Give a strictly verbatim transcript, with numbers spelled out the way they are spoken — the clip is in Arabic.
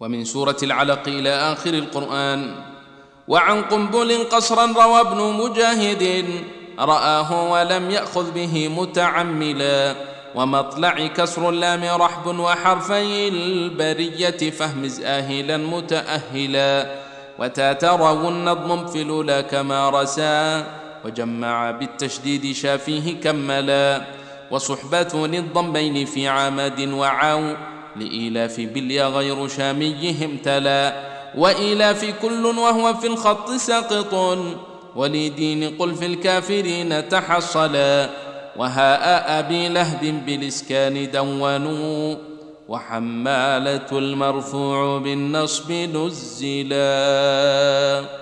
ومن سورة العلق إلى آخر القرآن. وعن قنبل قصرا روى ابن مجاهد رآه ولم يأخذ به متعملا. ومطلع كسر اللام رحب وحرفي البرية فاهمز آهلا متأهلا. وتاتروا النظم في الأولى كما رسا وجمع بالتشديد شافيه كملا. وصحبة للضمين في عمد وعو لإيلاف باليا غير شاميهم تلا. وإيلاف كل وهو في الخط ساقط ولدين قل في الكافرين تحصلا. وهاء أبي لهب بالإسكان دونوا وحمالة المرفوع بالنصب نزلا.